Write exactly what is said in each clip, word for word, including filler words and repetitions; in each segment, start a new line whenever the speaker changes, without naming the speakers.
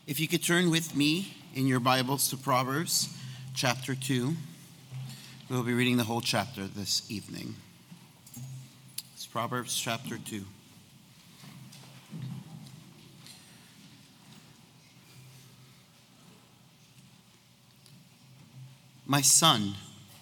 If you could turn with me in your Bibles to Proverbs chapter two. We'll be reading the whole chapter this evening. It's Proverbs chapter two. My son,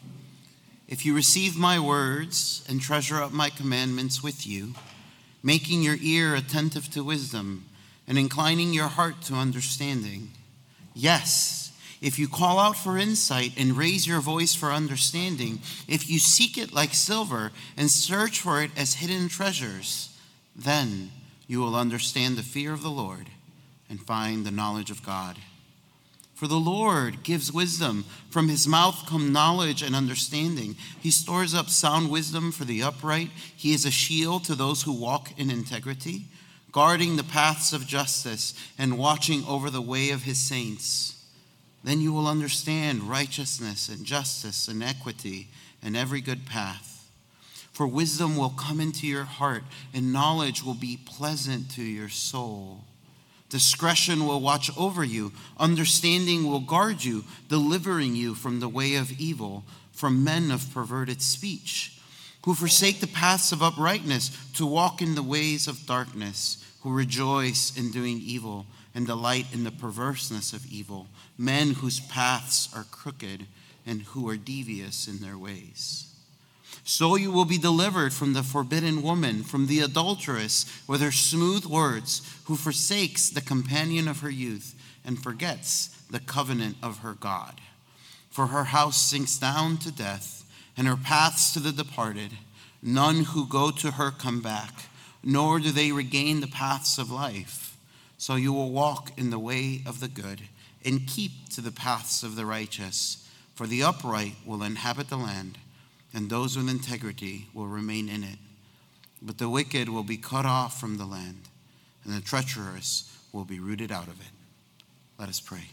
if you receive my words and treasure up my commandments with you, making your ear attentive to wisdom and inclining your heart to understanding. Yes, if you call out for insight and raise your voice for understanding, if you seek it like silver and search for it as hidden treasures, then you will understand the fear of the Lord and find the knowledge of God. For the Lord gives wisdom. From his mouth come knowledge and understanding. He stores up sound wisdom for the upright. He is a shield to those who walk in integrity, guarding the paths of justice and watching over the way of his saints. Then you will understand righteousness and justice and equity and every good path. For wisdom will come into your heart, and knowledge will be pleasant to your soul. Discretion will watch over you. Understanding will guard you, delivering you from the way of evil, from men of perverted speech, who forsake the paths of uprightness to walk in the ways of darkness, who rejoice in doing evil and delight in the perverseness of evil, men whose paths are crooked and who are devious in their ways. So you will be delivered from the forbidden woman, from the adulteress with her smooth words, who forsakes the companion of her youth and forgets the covenant of her God. For her house sinks down to death, and her paths to the departed. None who go to her come back, nor do they regain the paths of life. So you will walk in the way of the good and keep to the paths of the righteous. For the upright will inhabit the land, and those with integrity will remain in it. But the wicked will be cut off from the land, and the treacherous will be rooted out of it. Let us pray.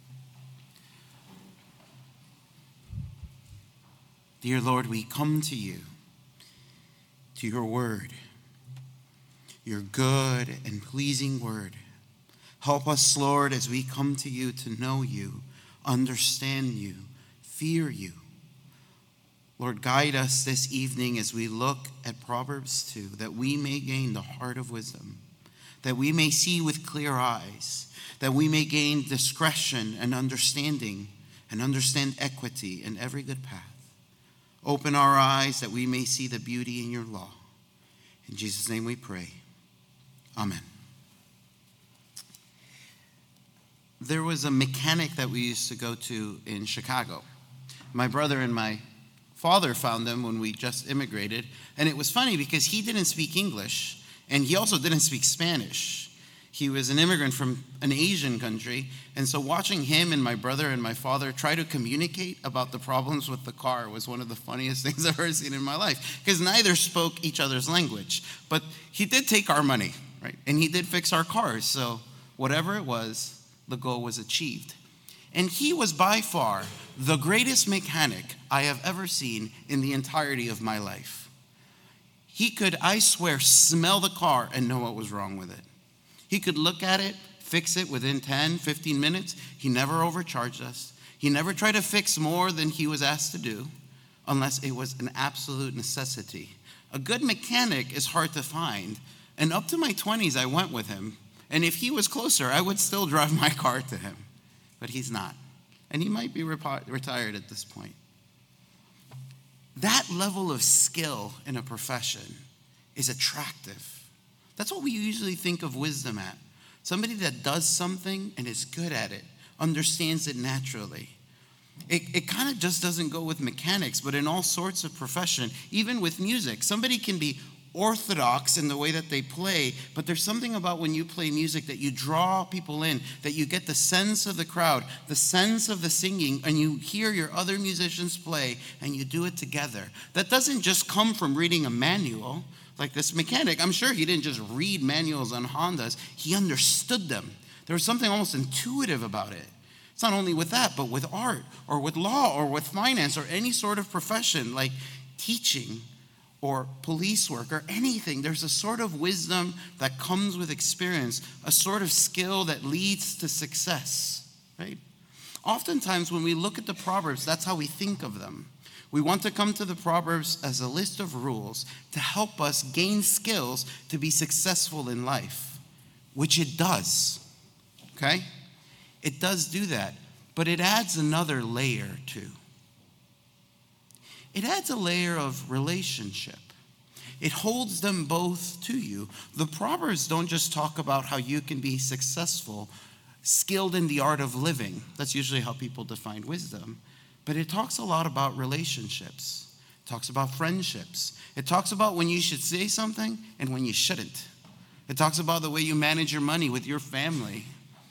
Dear Lord, we come to you, to your word, your good and pleasing word. Help us, Lord, as we come to you to know you, understand you, fear you. Lord, guide us this evening as we look at Proverbs two, that we may gain the heart of wisdom, that we may see with clear eyes, that we may gain discretion and understanding and understand equity in every good path. Open our eyes that we may see the beauty in your law. In Jesus' name we pray. Amen. There was a mechanic that we used to go to in Chicago. My brother and my father found them when we just immigrated, and it was funny because he didn't speak English, and he also didn't speak Spanish. He was an immigrant from an Asian country, and so watching him and my brother and my father try to communicate about the problems with the car was one of the funniest things I've ever seen in my life, because neither spoke each other's language. But he did take our money, right? And he did fix our cars, so whatever it was, the goal was achieved. And he was by far the greatest mechanic I have ever seen in the entirety of my life. He could, I swear, smell the car and know what was wrong with it. He could look at it, fix it within ten, fifteen minutes. He never overcharged us. He never tried to fix more than he was asked to do, unless it was an absolute necessity. A good mechanic is hard to find, and up to my twenties, I went with him. And if he was closer, I would still drive my car to him. But he's not. And he might be rep- retired at this point. That level of skill in a profession is attractive. That's what we usually think of wisdom at. Somebody that does something and is good at it, understands it naturally. It, it kind of just doesn't go with mechanics, but in all sorts of profession, even with music. Somebody can be orthodox in the way that they play, but there's something about when you play music that you draw people in, that you get the sense of the crowd, the sense of the singing, and you hear your other musicians play, and you do it together. That doesn't just come from reading a manual, like this mechanic. I'm sure he didn't just read manuals on Hondas, he understood them. There was something almost intuitive about it. It's not only with that, but with art, or with law, or with finance, or any sort of profession, like teaching. or police work or anything. There's a sort of wisdom that comes with experience, a sort of skill that leads to success, right? Oftentimes when we look at the Proverbs, that's how we think of them. We want to come to the Proverbs as a list of rules to help us gain skills to be successful in life, which it does, okay? It does do that, but it adds another layer too. It adds a layer of relationship. It holds them both to you. The Proverbs don't just talk about how you can be successful, skilled in the art of living. That's usually how people define wisdom. But it talks a lot about relationships. It talks about friendships. It talks about when you should say something and when you shouldn't. It talks about the way you manage your money with your family.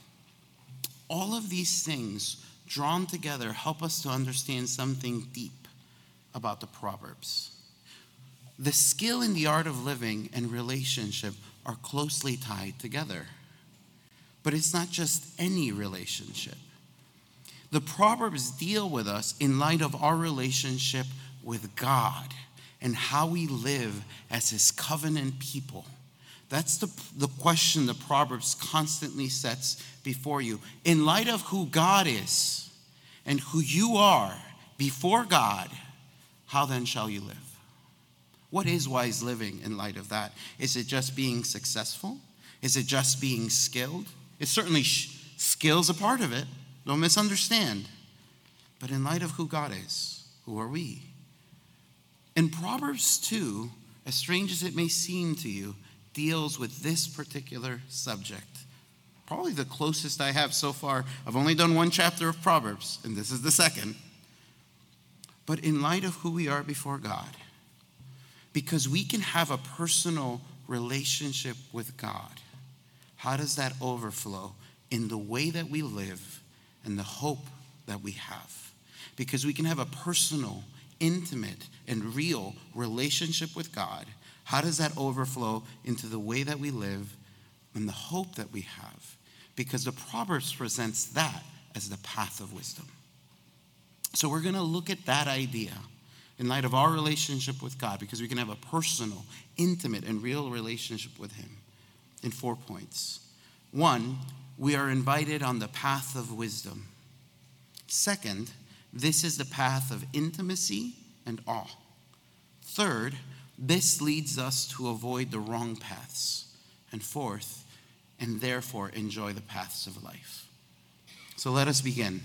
All of these things drawn together help us to understand something deep about the Proverbs. The skill in the art of living and relationship are closely tied together. But it's not just any relationship. The Proverbs deal with us in light of our relationship with God and how we live as His covenant people. That's the, the question the Proverbs constantly sets before you. In light of who God is and who you are before God, how then shall you live? What is wise living in light of that? Is it just being successful? Is it just being skilled? It's certainly sh- skill's a part of it. Don't misunderstand. But in light of who God is, who are we? In Proverbs two, as strange as it may seem to you, deals with this particular subject. Probably the closest I have so far. I've only done one chapter of Proverbs, and this is the second. But in light of who we are before God, because we can have a personal relationship with God, how does that overflow in the way that we live and the hope that we have? Because we can have a personal, intimate, and real relationship with God. How does that overflow into the way that we live and the hope that we have? Because the Proverbs presents that as the path of wisdom. So we're going to look at that idea in light of our relationship with God, because we can have a personal, intimate, and real relationship with Him in four points. One, we are invited on the path of wisdom. Second, this is the path of intimacy and awe. Third, this leads us to avoid the wrong paths. And fourth, and therefore enjoy the paths of life. So let us begin.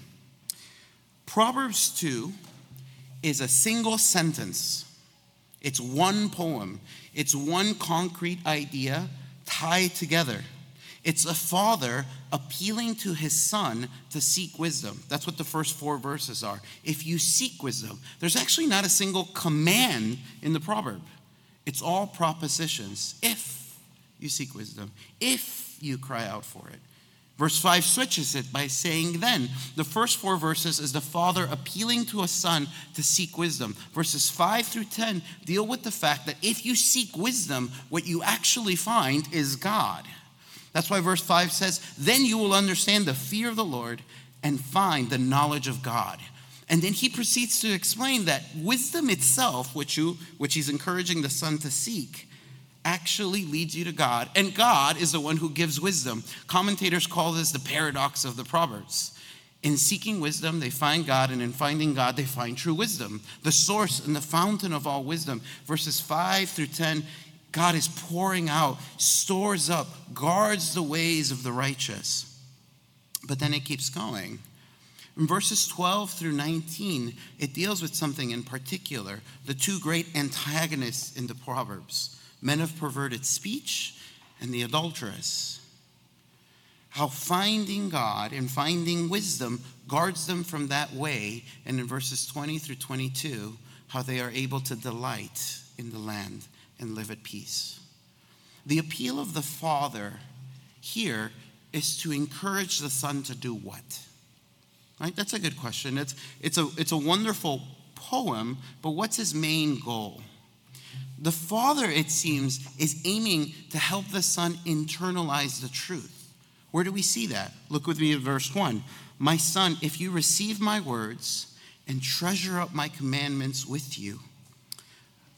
Proverbs two is a single sentence. It's one poem. It's one concrete idea tied together. It's a father appealing to his son to seek wisdom. That's what the first four verses are. If you seek wisdom, there's actually not a single command in the proverb. It's all propositions. If you seek wisdom, if you cry out for it. Verse five switches it by saying then. The first four verses is the father appealing to a son to seek wisdom. Verses five through ten deal with the fact that if you seek wisdom, what you actually find is God. That's why verse five says, then you will understand the fear of the Lord and find the knowledge of God. And then he proceeds to explain that wisdom itself, which you, which he's encouraging the son to seek, actually leads you to God, and God is the one who gives wisdom. Commentators call this the paradox of the Proverbs. In seeking wisdom, they find God, and in finding God, they find true wisdom, the source and the fountain of all wisdom. Verses five through ten, God is pouring out, stores up, guards the ways of the righteous. But then it keeps going. In verses twelve through nineteen, it deals with something in particular, the two great antagonists in the Proverbs, men of perverted speech and the adulteress. How finding God and finding wisdom guards them from that way. And in verses twenty through twenty-two, how they are able to delight in the land and live at peace. The appeal of the father here is to encourage the son to do what? Right? That's a good question. It's, it's, a, it's a wonderful poem, but what's his main goal? The father, it seems, is aiming to help the son internalize the truth. Where do we see that? Look with me at verse one. My son, if you receive my words and treasure up my commandments with you.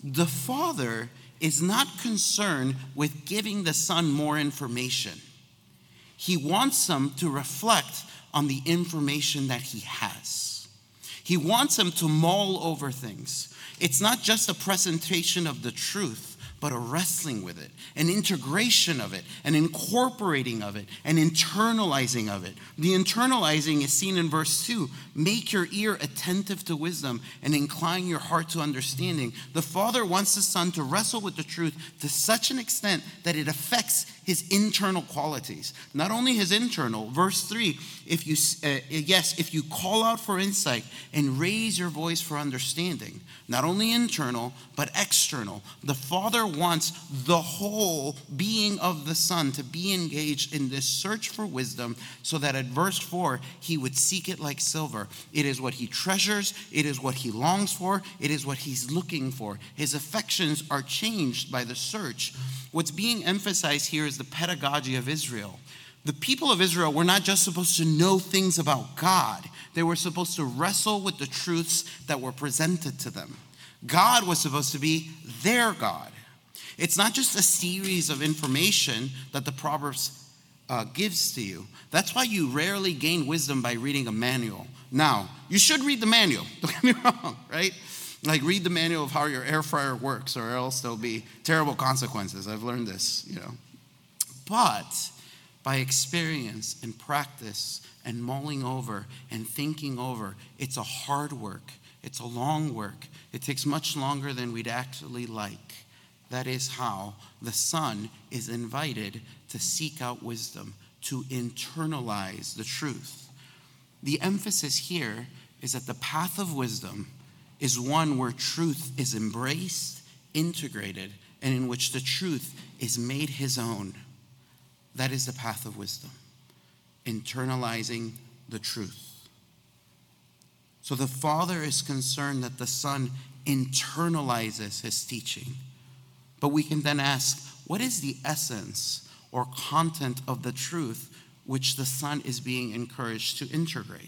The Father is not concerned with giving the Son more information. He wants him to reflect on the information that he has. He wants him to mull over things. It's not just a presentation of the truth, but a wrestling with it, an integration of it, an incorporating of it, an internalizing of it. The internalizing is seen in verse two. Make your ear attentive to wisdom and incline your heart to understanding. The Father wants the Son to wrestle with the truth to such an extent that it affects his internal qualities. Not only his internal, verse three, if you, uh, yes, if you call out for insight and raise your voice for understanding, not only internal, but external. The Father wants the whole being of the Son to be engaged in this search for wisdom so that at verse four, he would seek it like silver. It is what he treasures. It is what he longs for. It is what he's looking for. His affections are changed by the search. What's being emphasized here is the pedagogy of Israel. The people of Israel were not just supposed to know things about God. They were supposed to wrestle with the truths that were presented to them. God was supposed to be their God. It's not just a series of information that the Proverbs uh, gives to you. That's why you rarely gain wisdom by reading a manual. Now, you should read the manual. Don't get me wrong, right? Like read the manual of how your air fryer works, or else there'll be terrible consequences. I've learned this, you know. But by experience and practice and mulling over and thinking over, it's a hard work. It's a long work. It takes much longer than we'd actually like. That is how the Son is invited to seek out wisdom, to internalize the truth. The emphasis here is that the path of wisdom is one where truth is embraced, integrated, and in which the truth is made his own. That is the path of wisdom, internalizing the truth. So the Father is concerned that the Son internalizes his teaching. But we can then ask, what is the essence or content of the truth which the Son is being encouraged to integrate?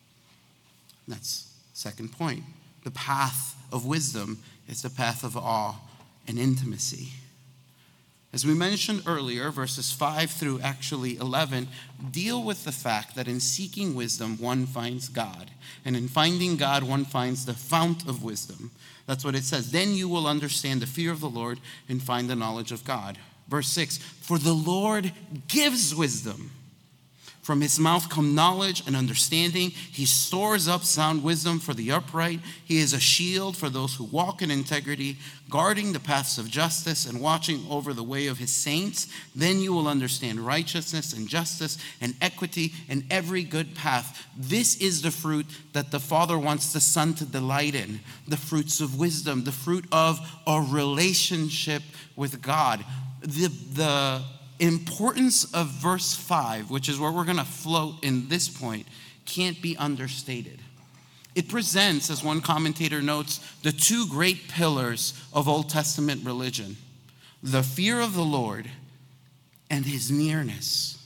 That's the second point. The path of wisdom is the path of awe and intimacy. As we mentioned earlier, verses five through actually eleven deal with the fact that in seeking wisdom, one finds God. And in finding God, one finds the fount of wisdom. That's what it says. Then you will understand the fear of the Lord and find the knowledge of God. Verse six, for the Lord gives wisdom. From his mouth come knowledge and understanding. He stores up sound wisdom for the upright. He is a shield for those who walk in integrity, guarding the paths of justice and watching over the way of his saints. Then you will understand righteousness and justice and equity and every good path. This is the fruit that the Father wants the Son to delight in. The fruits of wisdom, the fruit of a relationship with God. The, the importance of verse five, which is where we're going to float in this point, can't be understated. It presents, as one commentator notes, the two great pillars of Old Testament religion: the fear of the Lord and his nearness.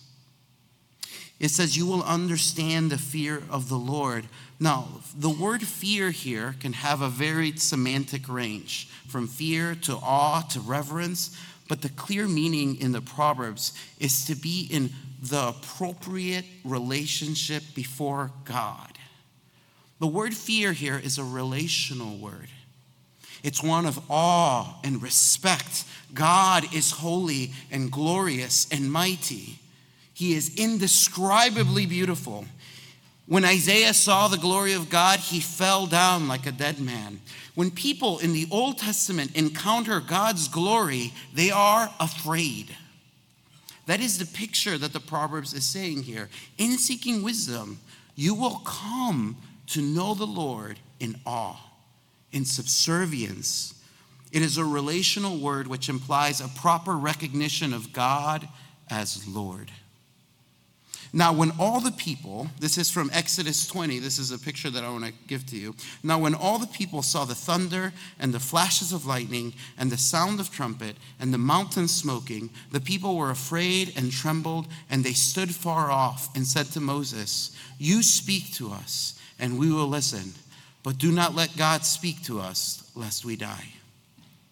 It says, you will understand the fear of the Lord. Now, the word fear here can have a varied semantic range, from fear to awe to reverence. But the clear meaning in the Proverbs is to be in the appropriate relationship before God. The word fear here is a relational word. It's one of awe and respect. God is holy and glorious and mighty. He is indescribably beautiful. When Isaiah saw the glory of God, he fell down like a dead man. When people in the Old Testament encounter God's glory, they are afraid. That is the picture that the Proverbs is saying here. In seeking wisdom, you will come to know the Lord in awe, in subservience. It is a relational word which implies a proper recognition of God as Lord. Now, when all the people, this is from Exodus twenty, this is a picture that I want to give to you. Now, when all the people saw the thunder and the flashes of lightning and the sound of trumpet and the mountain smoking, the people were afraid and trembled, and they stood far off and said to Moses, you speak to us, and we will listen, but do not let God speak to us, lest we die.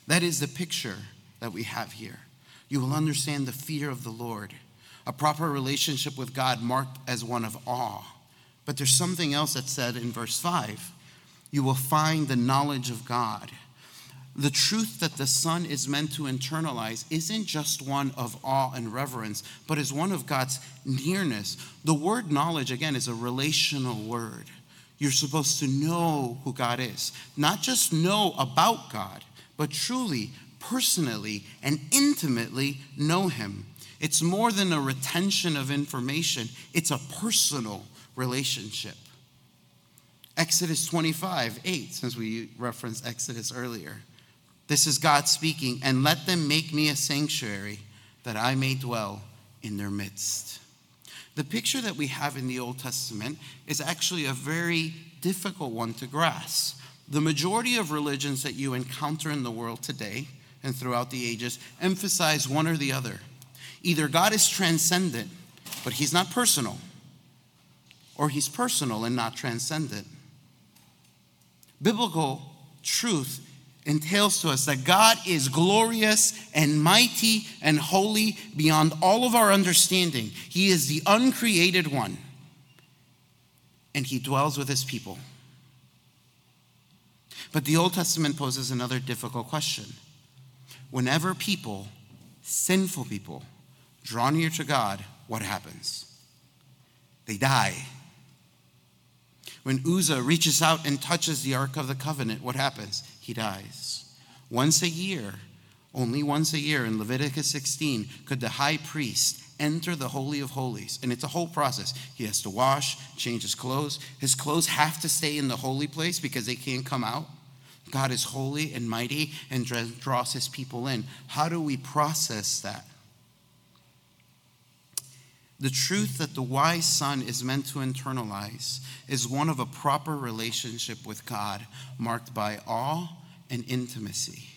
That is the picture that we have here. You will understand the fear of the Lord, a proper relationship with God marked as one of awe. But there's something else that's said in verse five. You will find the knowledge of God. The truth that the Son is meant to internalize isn't just one of awe and reverence, but is one of God's nearness. The word knowledge, again, is a relational word. You're supposed to know who God is. Not just know about God, but truly, personally, and intimately know him. It's more than a retention of information. It's a personal relationship. Exodus twenty-five, eight, since we referenced Exodus earlier. This is God speaking, and let them make me a sanctuary that I may dwell in their midst. The picture that we have in the Old Testament is actually a very difficult one to grasp. The majority of religions that you encounter in the world today and throughout the ages emphasize one or the other. Either God is transcendent, but he's not personal, or he's personal and not transcendent. Biblical truth entails to us that God is glorious and mighty and holy beyond all of our understanding. He is the uncreated one, and he dwells with his people. But the Old Testament poses another difficult question. Whenever people, sinful people, draw near to God, what happens? They die. When Uzzah reaches out and touches the Ark of the Covenant, what happens? He dies. Once a year, only once a year in Leviticus sixteen, could the high priest enter the Holy of Holies. And it's a whole process. He has to wash, change his clothes. His clothes have to stay in the holy place because they can't come out. God is holy and mighty and draws his people in. How do we process that? The truth that the wise son is meant to internalize is one of a proper relationship with God, marked by awe and intimacy.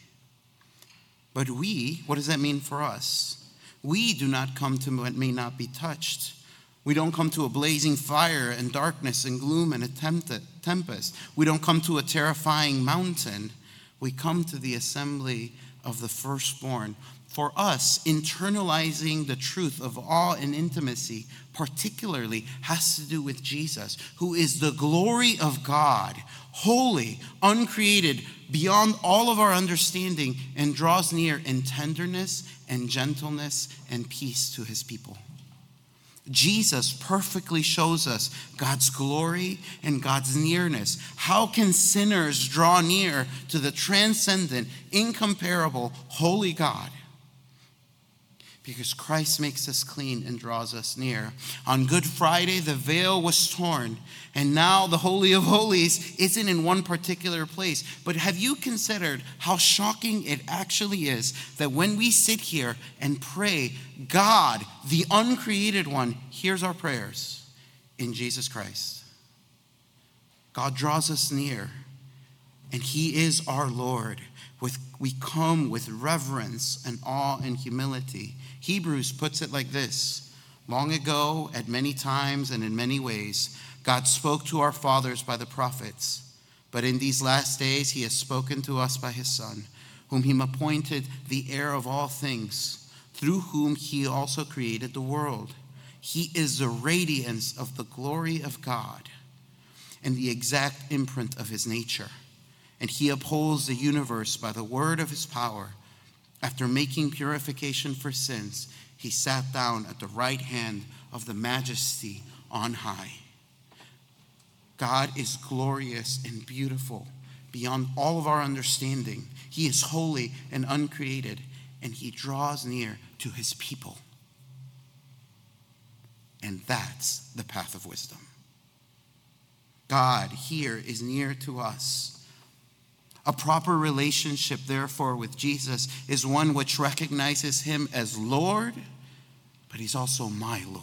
But we, what does that mean for us? We do not come to what may not be touched. We don't come to a blazing fire and darkness and gloom and a tempest. We don't come to a terrifying mountain. We come to the assembly of the firstborn. For us, internalizing the truth of awe and intimacy particularly has to do with Jesus, who is the glory of God, holy, uncreated, beyond all of our understanding, and draws near in tenderness and gentleness and peace to his people. Jesus perfectly shows us God's glory and God's nearness. How can sinners draw near to the transcendent, incomparable, holy God? Because Christ makes us clean and draws us near. On Good Friday, the veil was torn, and now the Holy of Holies isn't in one particular place. But have you considered how shocking it actually is that when we sit here and pray, God, the uncreated one, hears our prayers in Jesus Christ? God draws us near, and he is our Lord. With, we come with reverence and awe and humility. Hebrews puts it like this: long ago, at many times and in many ways, God spoke to our fathers by the prophets. But in these last days, he has spoken to us by his Son, whom he appointed the heir of all things, through whom he also created the world. He is the radiance of the glory of God and the exact imprint of his nature. And he upholds the universe by the word of his power. After making purification for sins, he sat down at the right hand of the Majesty on high. God is glorious and beautiful beyond all of our understanding. He is holy and uncreated, and he draws near to his people. And that's the path of wisdom. God here is near to us. A proper relationship, therefore, with Jesus is one which recognizes him as Lord, but he's also my Lord.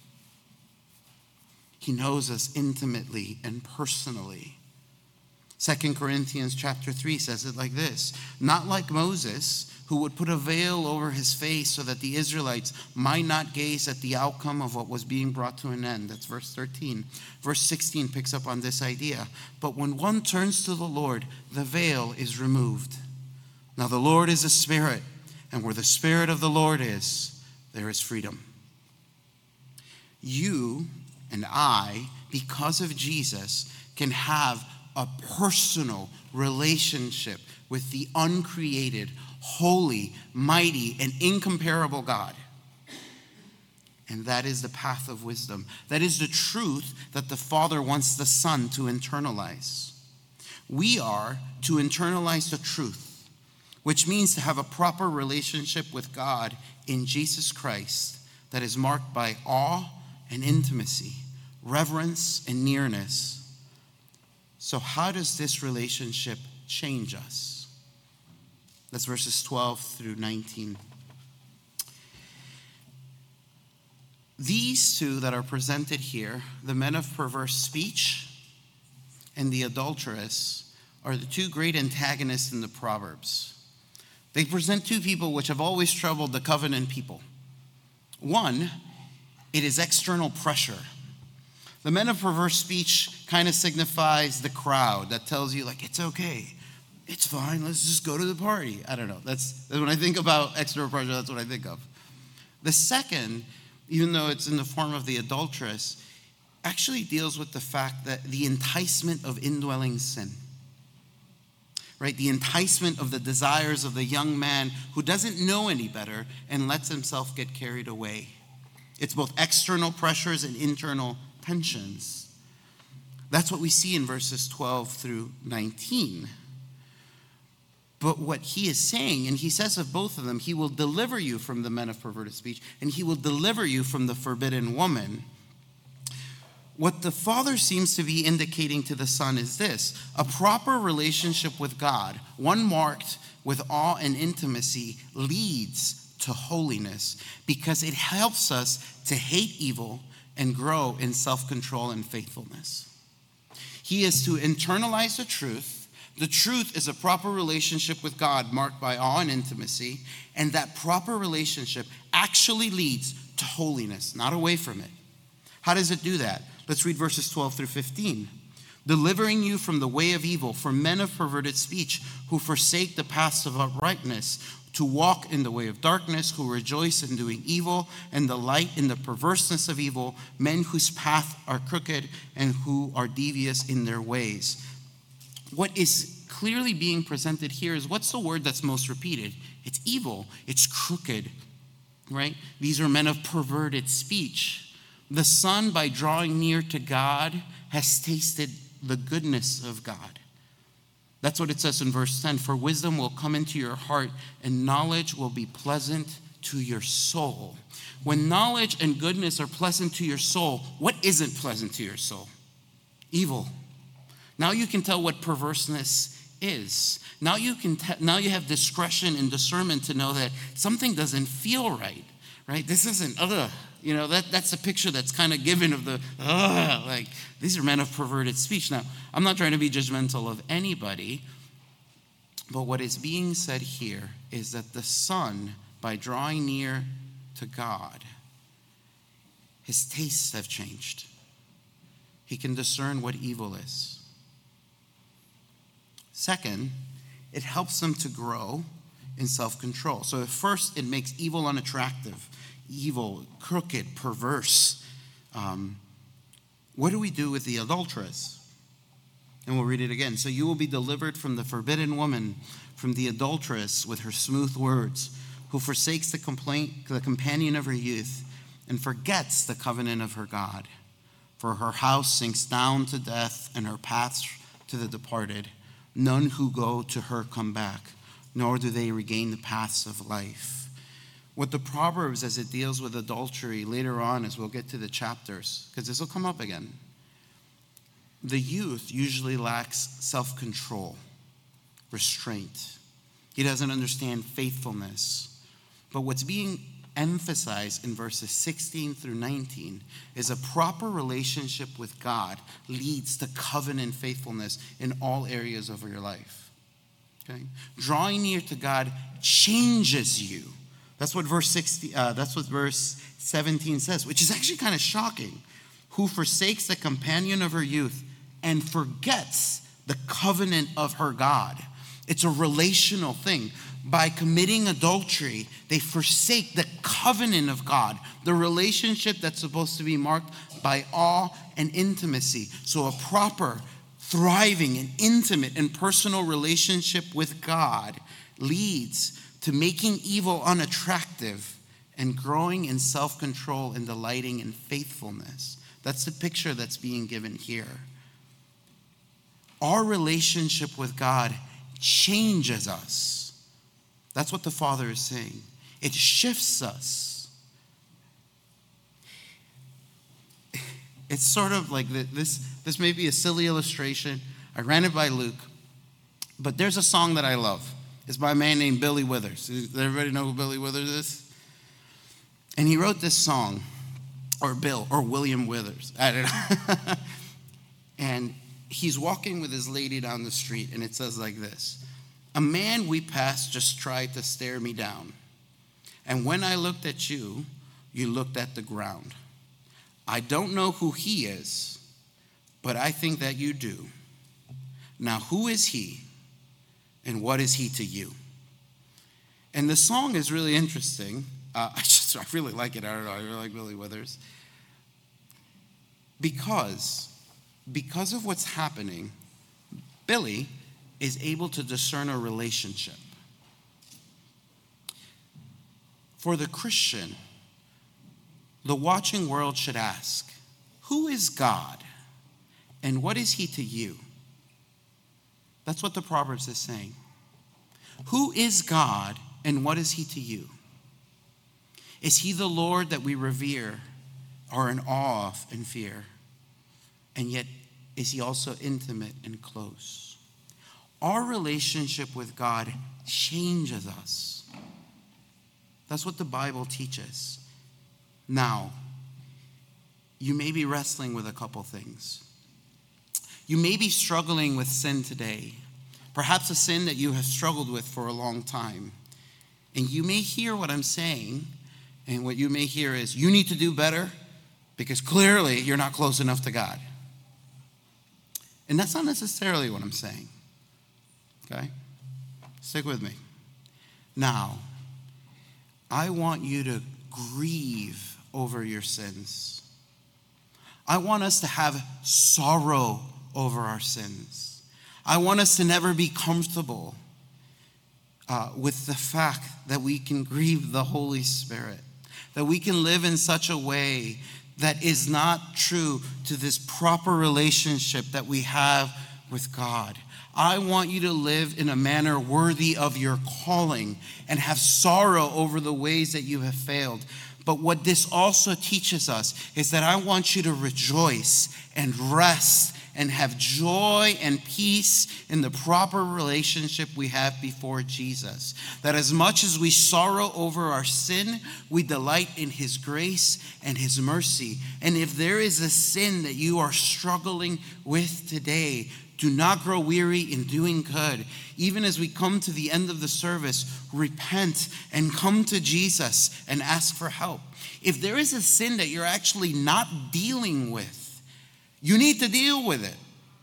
He knows us intimately and personally. Second Corinthians chapter three says it like this: not like Moses, who would put a veil over his face so that the Israelites might not gaze at the outcome of what was being brought to an end. That's verse thirteen. Verse sixteen picks up on this idea. But when one turns to the Lord, the veil is removed. Now the Lord is a spirit, and where the Spirit of the Lord is, there is freedom. You and I, because of Jesus, can have a personal relationship with the uncreated, holy, mighty, and incomparable God. And that is the path of wisdom. That is the truth that the Father wants the Son to internalize. We are to internalize the truth, which means to have a proper relationship with God in Jesus Christ that is marked by awe and intimacy, reverence and nearness. So how does this relationship change us? That's verses twelve through nineteen. These two that are presented here, the men of perverse speech and the adulteress, are the two great antagonists in the Proverbs. They present two people which have always troubled the covenant people. One, it is external pressure. The men of perverse speech kind of signifies the crowd that tells you, like, it's okay, it's fine, let's just go to the party. I don't know. That's, that's when I think about external pressure, that's what I think of. The second, even though it's in the form of the adulteress, actually deals with the fact that the enticement of indwelling sin. Right? The enticement of the desires of the young man who doesn't know any better and lets himself get carried away. It's both external pressures and internal tensions. That's what we see in verses twelve through nineteen. But what he is saying, and he says of both of them, he will deliver you from the men of perverted speech, and he will deliver you from the forbidden woman. What the Father seems to be indicating to the Son is this: a proper relationship with God, one marked with awe and intimacy, leads to holiness because it helps us to hate evil and grow in self-control and faithfulness. He is to internalize the truth. The truth is a proper relationship with God marked by awe and intimacy, and that proper relationship actually leads to holiness, not away from it. How does it do that? Let's read verses twelve through fifteen. Delivering you from the way of evil, from men of perverted speech, who forsake the paths of uprightness, to walk in the way of darkness, who rejoice in doing evil, and delight in the perverseness of evil, men whose paths are crooked and who are devious in their ways. What is clearly being presented here is, what's the word that's most repeated? It's evil. It's crooked, right? These are men of perverted speech. The Son, by drawing near to God, has tasted the goodness of God. That's what it says in verse ten. For wisdom will come into your heart, and knowledge will be pleasant to your soul. When knowledge and goodness are pleasant to your soul, what isn't pleasant to your soul? Evil. Now you can tell what perverseness is. Now you can te- now you have discretion and discernment to know that something doesn't feel right. Right? This isn't ugh. You know, that, that's a picture that's kind of given of the ugh, like these are men of perverted speech. Now, I'm not trying to be judgmental of anybody, but what is being said here is that the Son, by drawing near to God, his tastes have changed. He can discern what evil is. Second, it helps them to grow in self-control. So at first, it makes evil unattractive, evil, crooked, perverse. Um, what do we do with the adulteress? And we'll read it again. So you will be delivered from the forbidden woman, from the adulteress with her smooth words, who forsakes the complaint, the companion of her youth, and forgets the covenant of her God. For her house sinks down to death, and her paths to the departed. None who go to her come back, nor do they regain the paths of life. What the Proverbs, as it deals with adultery later on, as we'll get to the chapters, because this will come up again, the youth usually lacks self-control, restraint. He doesn't understand faithfulness. But what's being emphasized in verses sixteen through nineteen is a proper relationship with God leads to covenant faithfulness in all areas of your life. Okay? Drawing near to God changes you. That's what verse sixty. Uh, that's what verse seventeen says, which is actually kind of shocking. Who forsakes the companion of her youth and forgets the covenant of her God. It's a relational thing. By committing adultery, they forsake the covenant of God, the relationship that's supposed to be marked by awe and intimacy. So a proper, thriving, and intimate and personal relationship with God leads to making evil unattractive and growing in self-control and delighting in faithfulness. That's the picture that's being given here. Our relationship with God changes us. That's what the Father is saying. It shifts us. It's sort of like this. This may be a silly illustration. I ran it by Luke. But there's a song that I love. It's by a man named Billy Withers. Does everybody know who Billy Withers is? And he wrote this song, or Bill, or William Withers. I don't know. And he's walking with his lady down the street, and it says like this. A man we passed just tried to stare me down. And when I looked at you, you looked at the ground. I don't know who he is, but I think that you do. Now, who is he, and what is he to you? And the song is really interesting. Uh, I just, I really like it. I don't know. I really like Billy Withers. Because, because of what's happening, Billy is able to discern a relationship. For the Christian, the watching world should ask, who is God and what is he to you? That's what the Proverbs is saying. Who is God and what is he to you? Is he the Lord that we revere or in awe of and fear? And yet, is he also intimate and close? Our relationship with God changes us. That's what the Bible teaches. Now, you may be wrestling with a couple things. You may be struggling with sin today, perhaps a sin that you have struggled with for a long time. And you may hear what I'm saying, and what you may hear is, you need to do better because clearly you're not close enough to God. And that's not necessarily what I'm saying. Okay? Stick with me. Now, I want you to grieve over your sins. I want us to have sorrow over our sins. I want us to never be comfortable uh, with the fact that we can grieve the Holy Spirit, that we can live in such a way that is not true to this proper relationship that we have with God. I want you to live in a manner worthy of your calling and have sorrow over the ways that you have failed. But what this also teaches us is that I want you to rejoice and rest and have joy and peace in the proper relationship we have before Jesus. That as much as we sorrow over our sin, we delight in his grace and his mercy. And if there is a sin that you are struggling with today, do not grow weary in doing good. Even as we come to the end of the service, repent and come to Jesus and ask for help. If there is a sin that you're actually not dealing with, you need to deal with it.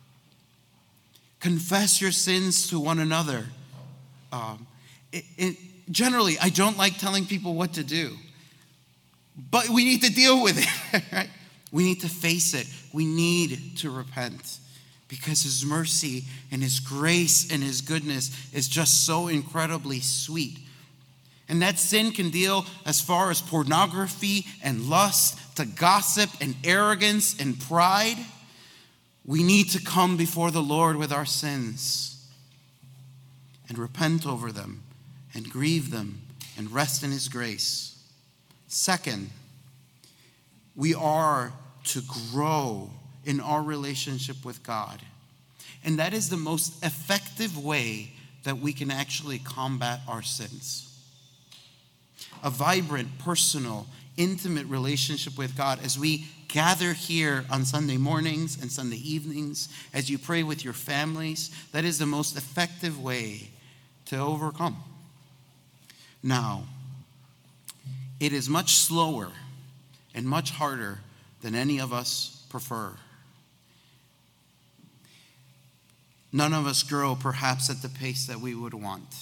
Confess your sins to one another. Um, it, it, generally, I don't like telling people what to do, but we need to deal with it. Right? We need to face it. We need to repent. Because his mercy and his grace and his goodness is just so incredibly sweet. And that sin can deal as far as pornography and lust, to gossip and arrogance and pride. We need to come before the Lord with our sins and repent over them and grieve them and rest in his grace. Second, we are to grow in our relationship with God. And that is the most effective way that we can actually combat our sins. A vibrant, personal, intimate relationship with God as we gather here on Sunday mornings and Sunday evenings, as you pray with your families, that is the most effective way to overcome. Now, it is much slower and much harder than any of us prefer. None of us grow perhaps at the pace that we would want.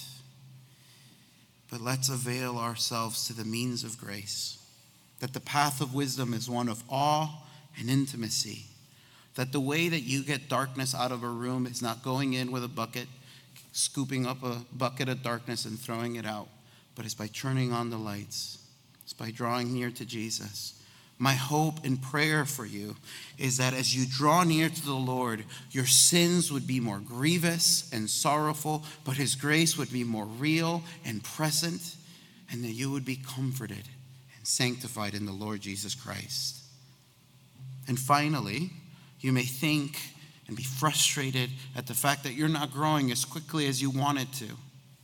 But let's avail ourselves to the means of grace. That the path of wisdom is one of awe and intimacy. That the way that you get darkness out of a room is not going in with a bucket, scooping up a bucket of darkness and throwing it out, but it's by turning on the lights. It's by drawing near to Jesus. My hope and prayer for you is that as you draw near to the Lord, your sins would be more grievous and sorrowful, but his grace would be more real and present, and that you would be comforted and sanctified in the Lord Jesus Christ. And finally, you may think and be frustrated at the fact that you're not growing as quickly as you wanted to.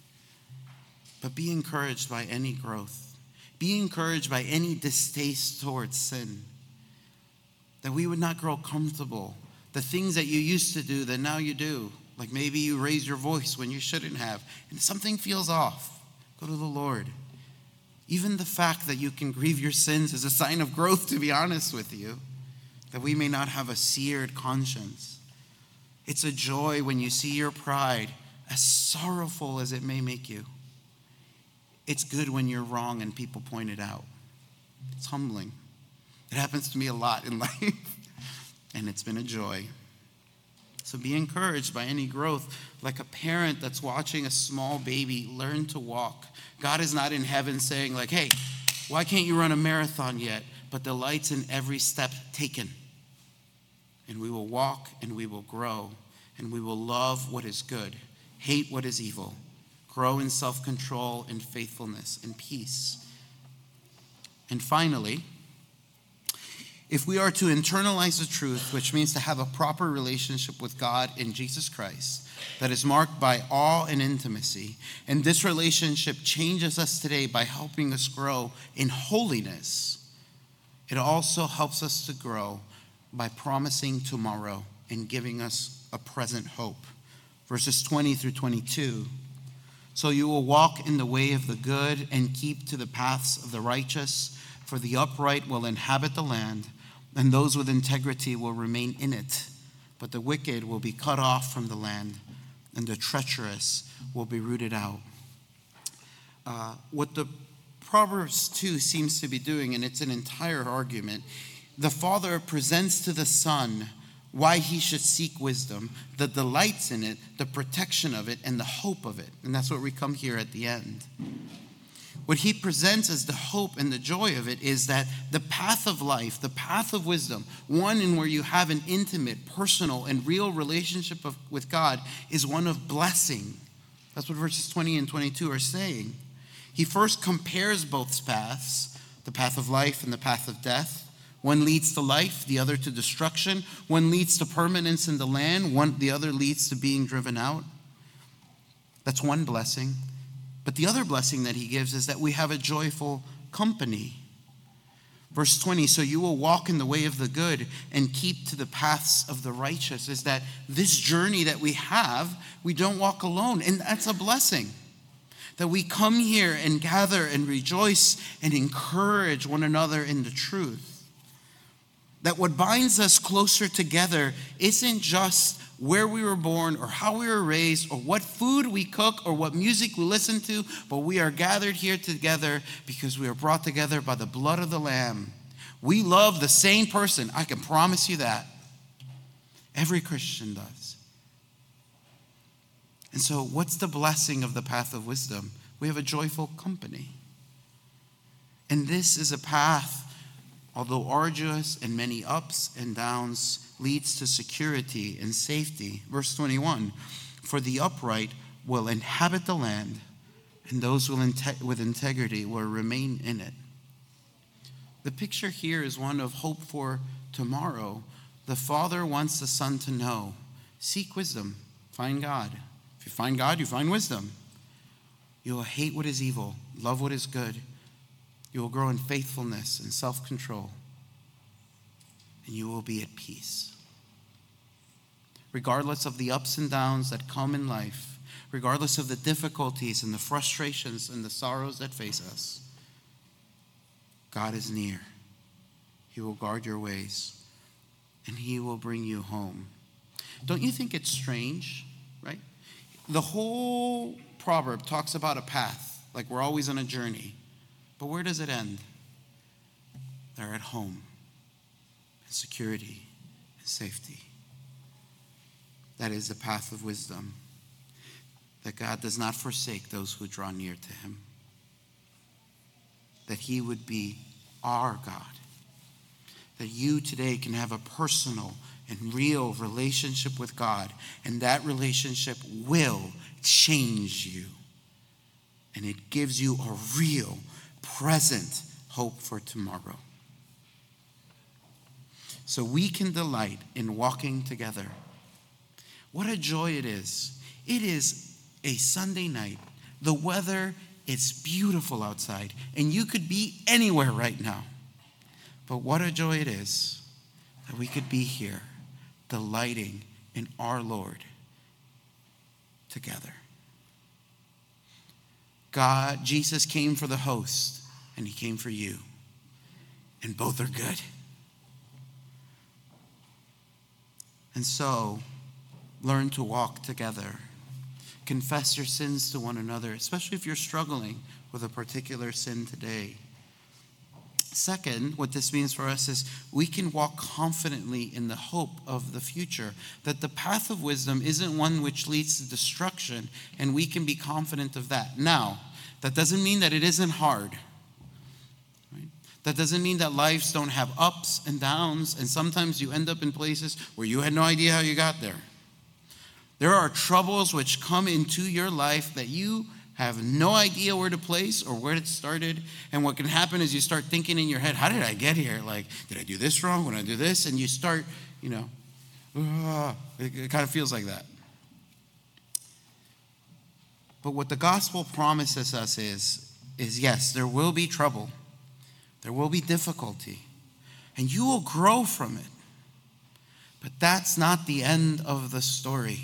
But be encouraged by any growth. Be encouraged by any distaste towards sin. That we would not grow comfortable. The things that you used to do that now you do. Like maybe you raise your voice when you shouldn't have. And something feels off. Go to the Lord. Even the fact that you can grieve your sins is a sign of growth, to be honest with you. That we may not have a seared conscience. It's a joy when you see your pride, as sorrowful as it may make you. It's good when you're wrong and people point it out. It's humbling. It happens to me a lot in life, and it's been a joy. So be encouraged by any growth, like a parent that's watching a small baby learn to walk. God is not in heaven saying like, hey, why can't you run a marathon yet? But delights in every step taken. And we will walk and we will grow, and we will love what is good, hate what is evil. Grow in self-control and faithfulness and peace. And finally, if we are to internalize the truth, which means to have a proper relationship with God in Jesus Christ, that is marked by awe and intimacy, and this relationship changes us today by helping us grow in holiness, it also helps us to grow by promising tomorrow and giving us a present hope. Verses twenty through twenty-two. So you will walk in the way of the good and keep to the paths of the righteous, for the upright will inhabit the land, and those with integrity will remain in it. But the wicked will be cut off from the land, and the treacherous will be rooted out. Uh, what the Proverbs two seems to be doing, and it's an entire argument, the father presents to the son why he should seek wisdom, the delights in it, the protection of it, and the hope of it. And that's what we come here at the end. What he presents as the hope and the joy of it is that the path of life, the path of wisdom, one in where you have an intimate, personal, and real relationship of, with God, is one of blessing. That's what verses twenty and twenty-two are saying. He first compares both paths, the path of life and the path of death. One leads to life, the other to destruction. One leads to permanence in the land, one, the other leads to being driven out. That's one blessing. But the other blessing that he gives is that we have a joyful company. Verse twenty, so you will walk in the way of the good and keep to the paths of the righteous, is that this journey that we have, we don't walk alone. And that's a blessing. That we come here and gather and rejoice and encourage one another in the truth. That what binds us closer together isn't just where we were born or how we were raised or what food we cook or what music we listen to, but we are gathered here together because we are brought together by the blood of the Lamb. We love the same person. I can promise you that. Every Christian does. And so what's the blessing of the path of wisdom? We have a joyful company. And this is a path, although arduous and many ups and downs, leads to security and safety. Verse twenty-one, for the upright will inhabit the land, and those with integrity will remain in it. The picture here is one of hope for tomorrow. The Father wants the Son to know, seek wisdom, find God. If you find God, you find wisdom. You will hate what is evil, love what is good. You will grow in faithfulness and self-control, and you will be at peace. Regardless of the ups and downs that come in life, regardless of the difficulties and the frustrations and the sorrows that face us, God is near. He will guard your ways, and he will bring you home. Don't you think it's strange right? The whole proverb talks about a path, like we're always on a journey. But where does it end? They're at home, in security, and safety. That is the path of wisdom, that God does not forsake those who draw near to him, that he would be our God, that you today can have a personal and real relationship with God, and that relationship will change you, and it gives you a real, present hope for tomorrow. So we can delight in walking together. What a joy it is. It is a Sunday night. The weather is beautiful outside, and you could be anywhere right now. But what a joy it is that we could be here delighting in our Lord together. God, Jesus came for the host, and he came for you. And both are good. And so, learn to walk together. Confess your sins to one another, especially if you're struggling with a particular sin today. Second, what this means for us is we can walk confidently in the hope of the future, that the path of wisdom isn't one which leads to destruction, and we can be confident of that. Now, that doesn't mean that it isn't hard. Right? That doesn't mean that lives don't have ups and downs, and sometimes you end up in places where you had no idea how you got there. There are troubles which come into your life that you have no idea where to place or where it started. And what can happen is you start thinking in your head, how did I get here? Like, did I do this wrong? When I do this? And you start, you know, uh, it, it kind of feels like that. But what the gospel promises us is, is yes, there will be trouble. There will be difficulty. And you will grow from it. But that's not the end of the story.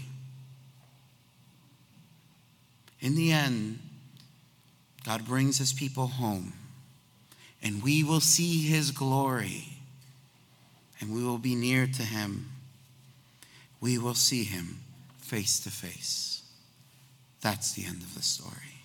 In the end, God brings his people home, and we will see his glory, and we will be near to him. We will see him face to face. That's the end of the story.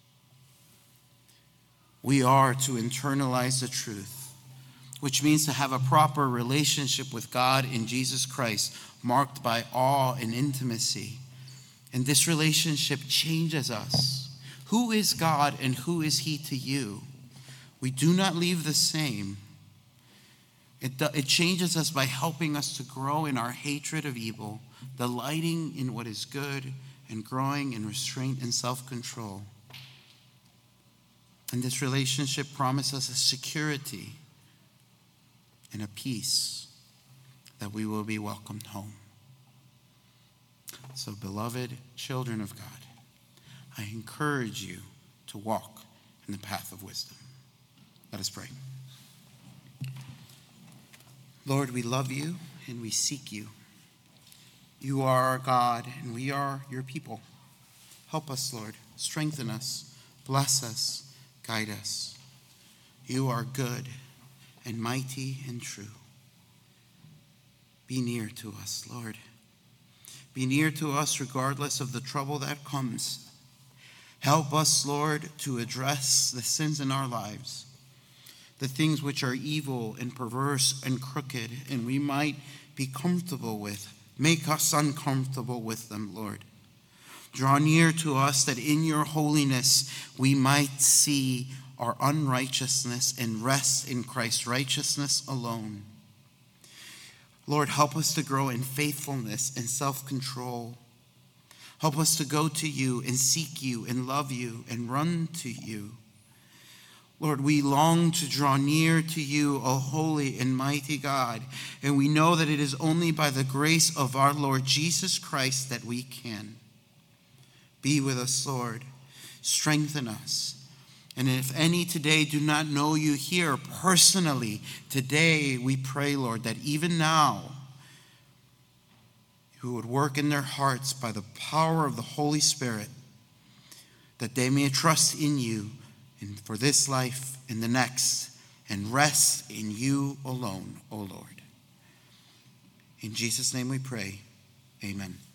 We are to internalize the truth, which means to have a proper relationship with God in Jesus Christ, marked by awe and intimacy. And this relationship changes us. Who is God and who is he to you? We do not leave the same. It, it changes us by helping us to grow in our hatred of evil, delighting in what is good, and growing in restraint and self-control. And this relationship promises a security and a peace that we will be welcomed home. So, beloved children of God, I encourage you to walk in the path of wisdom. Let us pray. Lord, we love you and we seek you. You are our God and we are your people. Help us, Lord. Strengthen us. Bless us. Guide us. You are good and mighty and true. Be near to us, Lord. Be near to us regardless of the trouble that comes. Help us, Lord, to address the sins in our lives, the things which are evil and perverse and crooked, and we might be comfortable with. Make us uncomfortable with them, Lord. Draw near to us that in your holiness we might see our unrighteousness and rest in Christ's righteousness alone. Lord, help us to grow in faithfulness and self-control. Help us to go to you and seek you and love you and run to you. Lord, we long to draw near to you, O holy and mighty God, and we know that it is only by the grace of our Lord Jesus Christ that we can. Be with us, Lord. Strengthen us. And if any today do not know you here personally, today we pray, Lord, that even now you would work in their hearts by the power of the Holy Spirit, that they may trust in you and for this life and the next, and rest in you alone, O Lord. In Jesus' name we pray. Amen.